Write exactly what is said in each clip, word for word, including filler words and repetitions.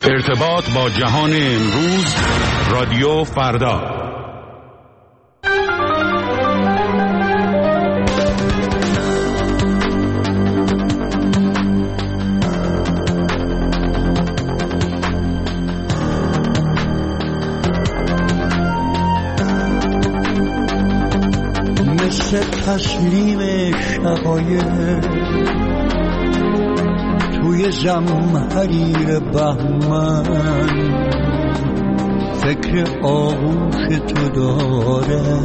ارتباط با جهان امروز، رادیو فردا. مثل تسلیم شقایق توی زمحریر بهمن، فکر آغوش تو داره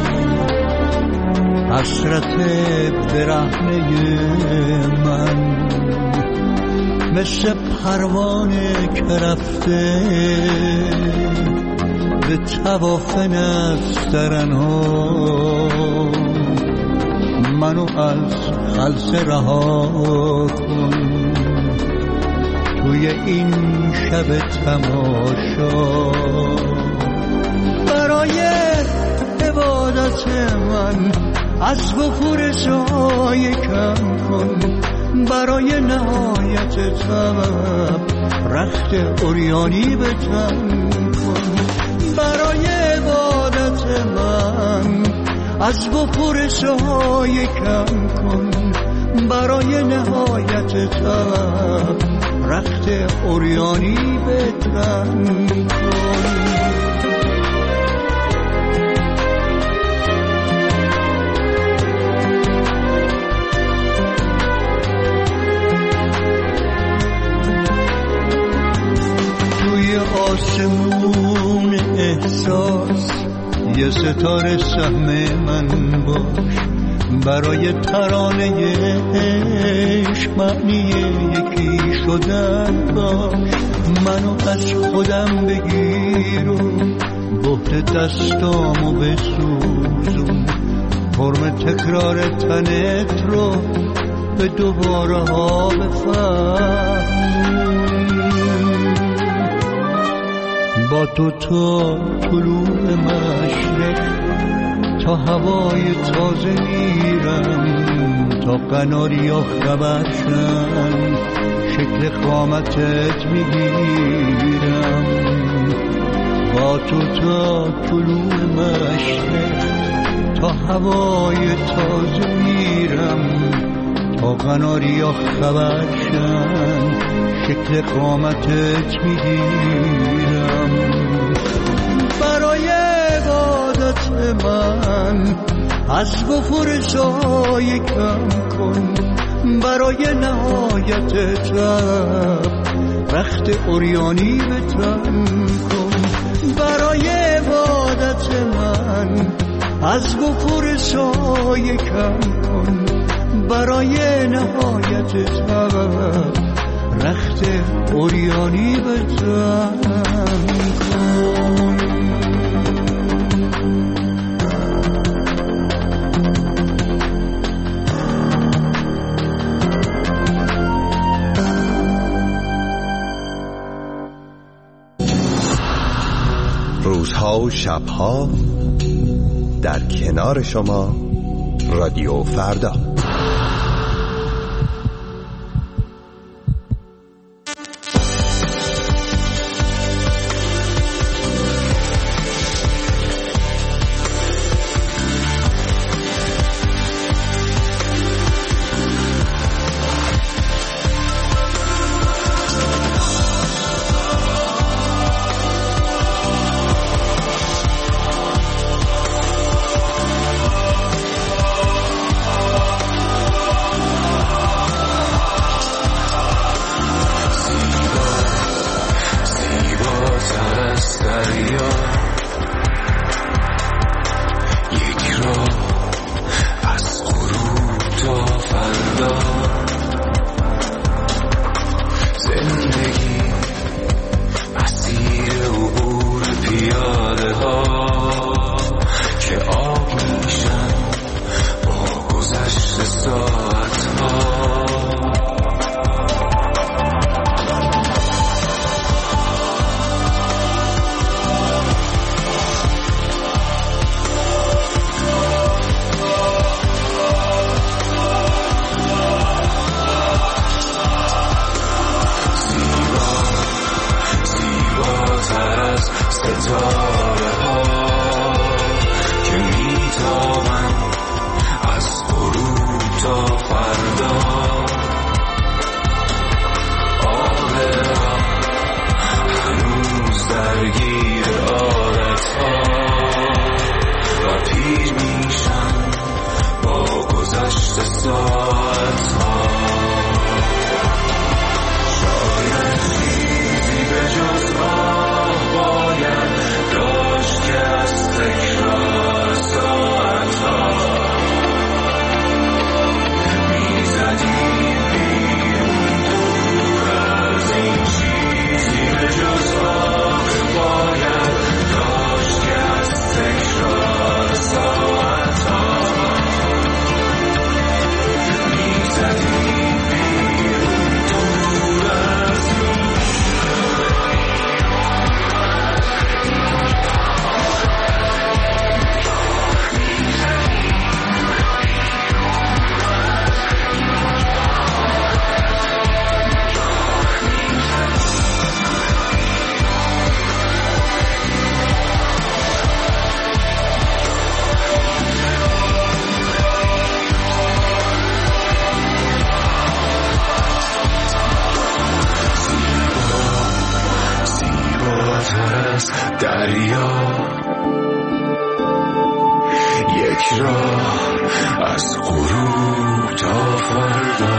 حسرت برهنه من. مثل پروانه که رفته به طواف نسترنها، منو از خلسه رها کن توی این شب تماشا. برای عبادت من از بخور سایه کم کن، برای نهایت طلب رخت عریانی به تن کن. برای عبادت من از بخور سایه کم کن، برای نهایت طلب رخت عریانی به تن کن. توی آسمون احساس یه ستاره سهم من باش، برای ترانه عشق معنی یکی شدن باش. منو از خودم بگیر و بهت دستامو بسوزون، فرم تکرار تنت رو به دوباره ها بفهم. با تو تا طلوع مشرق تا هوای تازه میرم، تا قناریا خبرشن شکل قامتت میگیرم. با تو تا طلوع مشرق تا هوای تازه میرم، تا قناریا خبرشن شکل قامتت میگیرم. برای عبادت من از بخور سایه کم کن، برای نهایت طلب رخت عریانی به تن کن. برای عبادت من از بخور سایه کم کن، برای نهایت طلب رخت عریانی به تن کن. روزها و شبها در کنار شما، رادیو فردا. ستاره ها که میتابن از غروب تا فردا. آب راه هنوز درگیر عادت ها و پیر میشن با گذشت ساعت ها. شاید چیزی به جز آه باید داشت که از تکرار ساعت ها میزدیم بیرون دور از این. چیزی به جز آه باید داشت که از تکرار ساعت ها میزدیم بیرون دور از این. دریا یک راه از غروب تا فردا.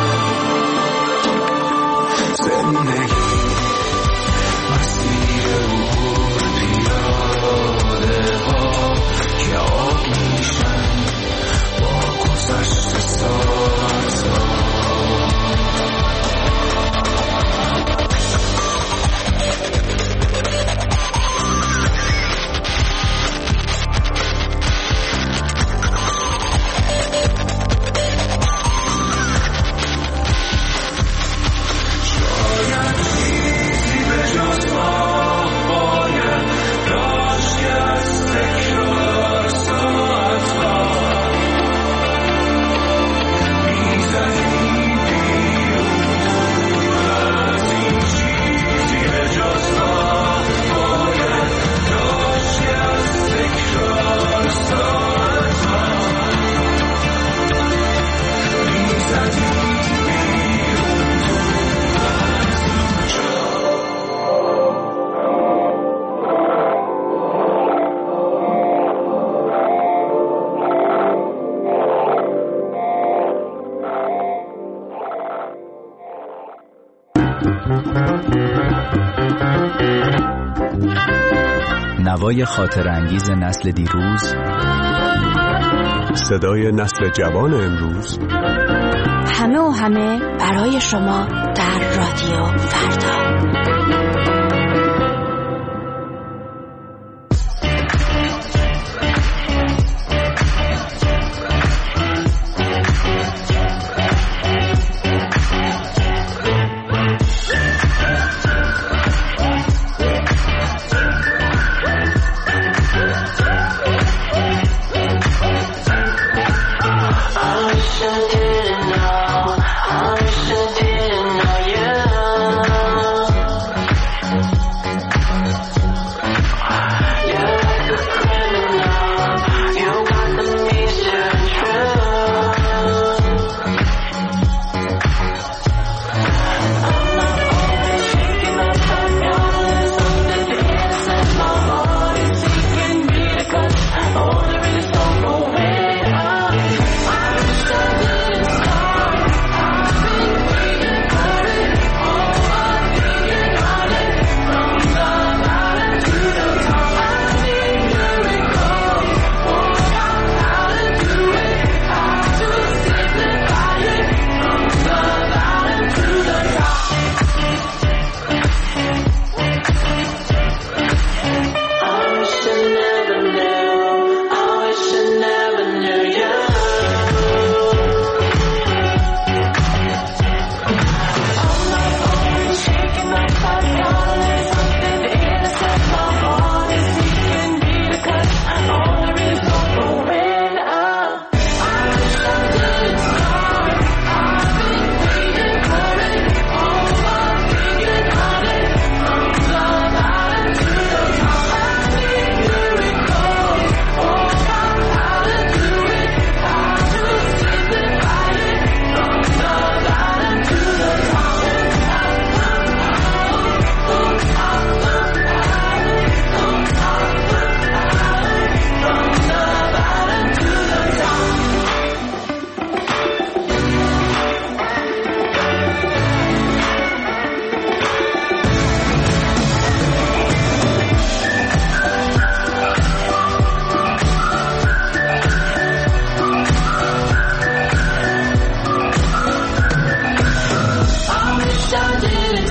زندگی مسیر عبور پیاده ها که آب میشن با گذشت ساعت ها. نوای خاطر انگیز نسل دیروز، صدای نسل جوان امروز، همه و همه برای شما در رادیو فردا. I wish I didn't know, I wish I didn't know you.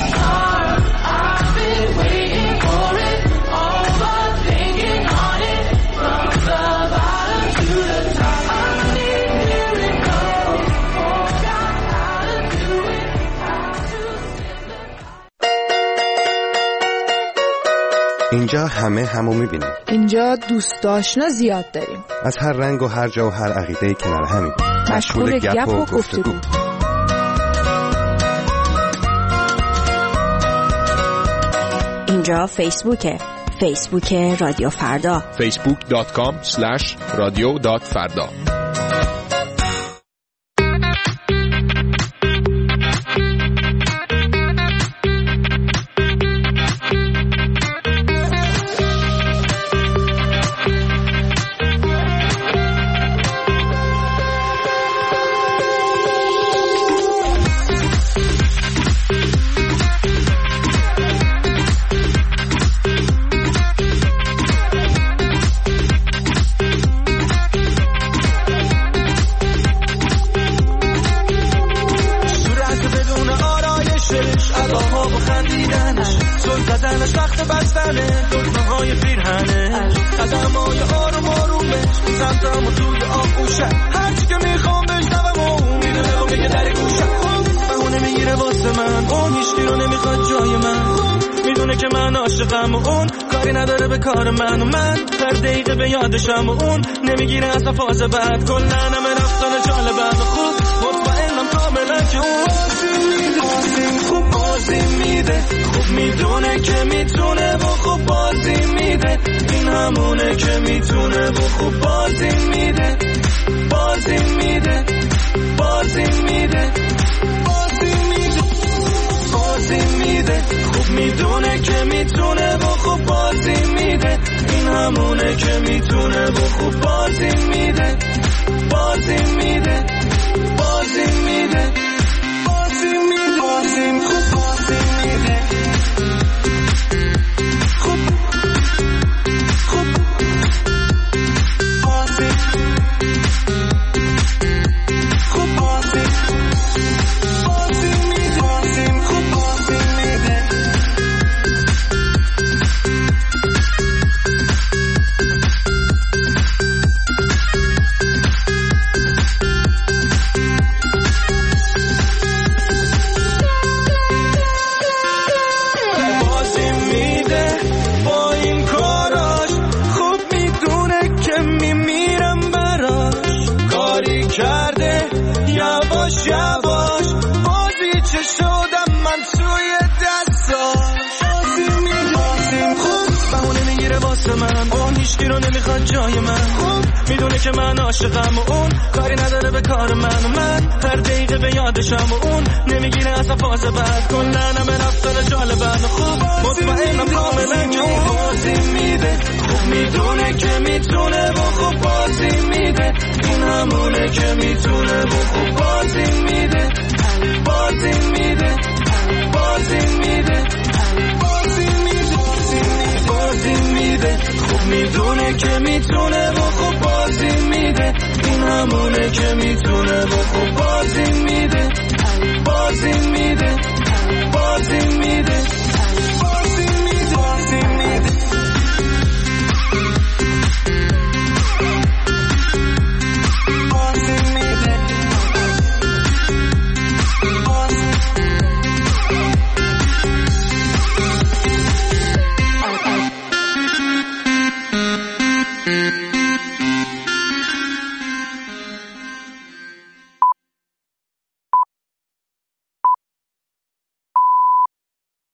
اینجا همه همو میبینیم. اینجا دوست آشنا زیاد داریم. از هر رنگ و هر جا و هر عقیده‌ای کنار همیم. مشغول گپ و گفتگو. اینجا فیسبوکه. فیسبوک رادیو فردا. فیسبوک دات کام اسلش رادیو دات فردا. شم و اون نمیگیره اصلا فاز بعد کلن همه رفتن جالبن خوب مطمئنم کاملا که اون خوب بازی میده خوب میدونه که میتونه و خوب بازی میده این همونه که میتونه و خوب بازی میده بازی میده بازی میده بازی میده بازی میده خوب میدونه که میتونه و خوب بازی میده این همونه که میتونه و خوب بازی میده بازی میده بازی میده بازی میده بازی خوب بازی میده خوب خوب بازی خوب بازی بازی میده بازی خوب بازی میده رو نمیخواد جای من خوب میدونه که من عاشقم و اون کاری نداره به کار من و من هر دقیقه به یادشم و اون نمیگیره اصلا فاز بعد کلن همه رفتن جالبن خوب مطمئنم کاملا که اون بازی میده خوب میدونه که میتونه و خوب بازی میده این همونه که میتونه و خوب بازی میده بازی میده بازی میده بازی میده بازی میده خوب میدونه که میتونه و خوب بازی میده این همونه که میتونه و خوب بازی میده بازی میده بازی